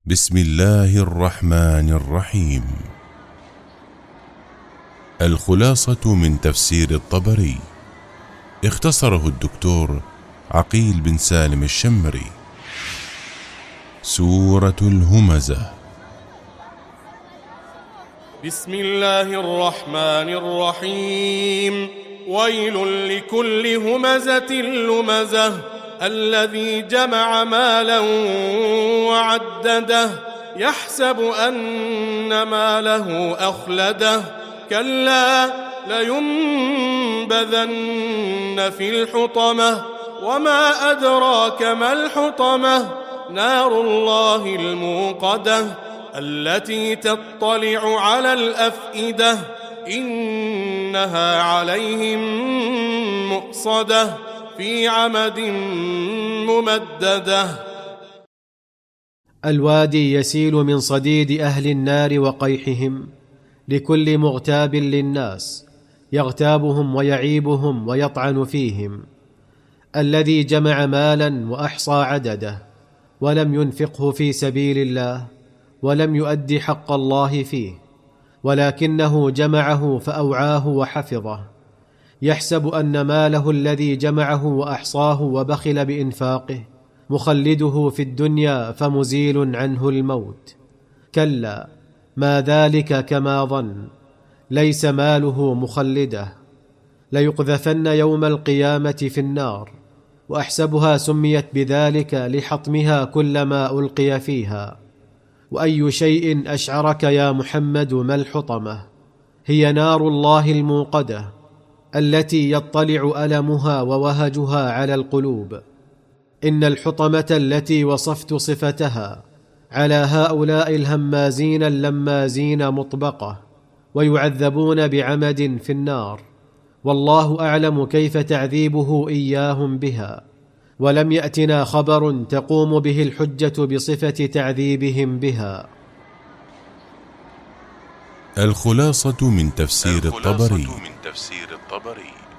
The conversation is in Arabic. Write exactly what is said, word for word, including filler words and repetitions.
بسم الله الرحمن الرحيم. الخلاصة من تفسير الطبري، اختصره الدكتور عقيل بن سالم الشمري. سورة الهمزة. بسم الله الرحمن الرحيم. ويل لكل همزة لمزة الذي جمع مالا وعدده يحسب أن ماله أخلده كلا لينبذن في الحطمة وما أدراك ما الحطمة نار الله الموقدة التي تطلع على الأفئدة إنها عليهم مؤصدة في عمد ممددة. الوادي يسيل من صديد أهل النار وقيحهم لكل مغتاب للناس يغتابهم ويعيبهم ويطعن فيهم، الذي جمع مالا وأحصى عدده ولم ينفقه في سبيل الله ولم يؤدي حق الله فيه، ولكنه جمعه فأوعاه وحفظه، يحسب أن ماله الذي جمعه وأحصاه وبخل بإنفاقه مخلده في الدنيا فمزيل عنه الموت. كلا ما ذلك كما ظن، ليس ماله مخلده، ليقذفن يوم القيامة في النار، وأحسبها سميت بذلك لحطمها كلما ألقي فيها. وأي شيء أشعرك يا محمد ما الحطمة؟ هي نار الله الموقدة التي يطلع ألمها ووهجها على القلوب. إن الحطمة التي وصفت صفتها على هؤلاء الهمازين اللمازين مطبقة، ويعذبون بعمد في النار، والله أعلم كيف تعذيبه إياهم بها، ولم يأتنا خبر تقوم به الحجة بصفة تعذيبهم بها. الخلاصة من تفسير الخلاصة الطبري. من تفسير الطبري.